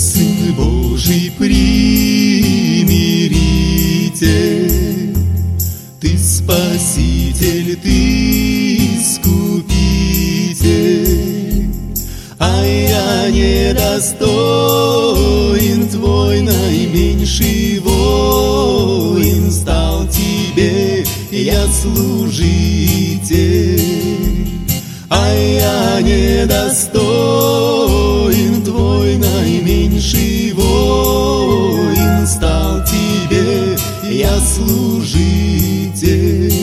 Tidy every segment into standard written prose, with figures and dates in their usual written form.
Сын Божий примиритель, Ты Спаситель, Ты Искупитель, а я недостоин, Твой наименьший воин, стал Тебе я служитель, а я недостоин, Твой наименьший воин, стал Тебе я служитель.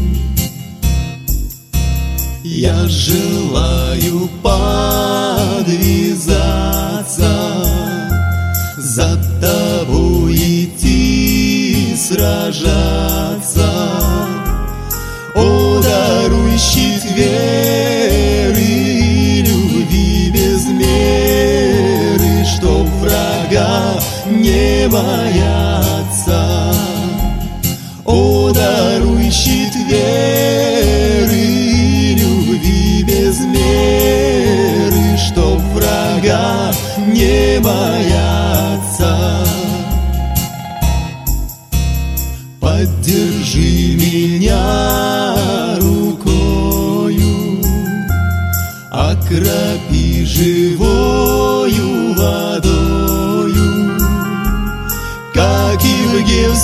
Я желаю подвязаться, за Тобой идти сражаться. О, даруй щит веры и любви без меры, чтоб врага не бояться. О, даруй щит веры и любви без меры, чтоб врага не бояться. Поддержи меня рукою, окропи живою водою, как и в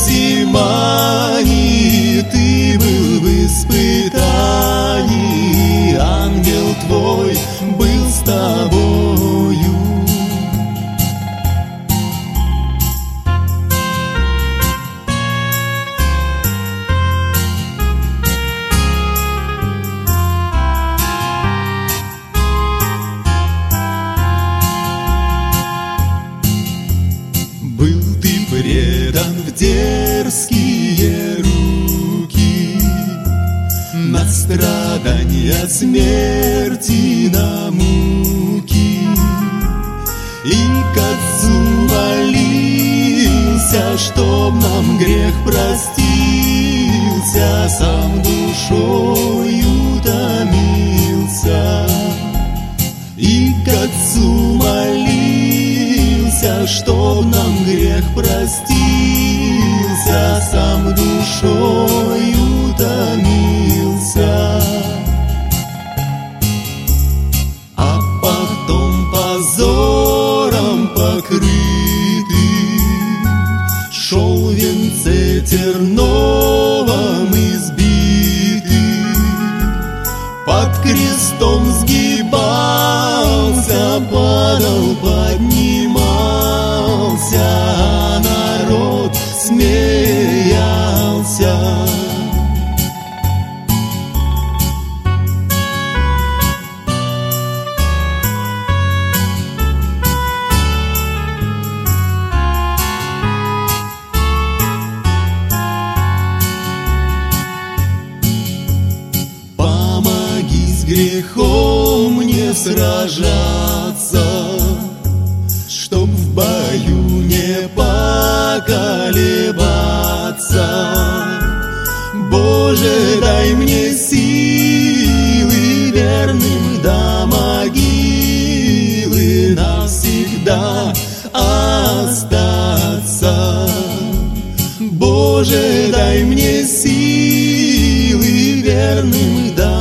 Гефсимании Ты был в испытании, ангел Твой был с Тобою. Был Ты предан в дерзкие руки, на страдания, смерти, на муки, и к Отцу молился, чтоб нам грех простился, сам душою томился, и к Отцу молился, чтоб нам грех простился, сам душою томился. А потом позором покрытый шел в венце терновом избитый, под крестом сгибался, падал, поднимался, а народ смеялся. Помоги с грехом мне сражаться, чтоб в бою не поколебаться. Боже, дай мне силы верным до могилы навсегда остаться. Боже, дай мне силы верным до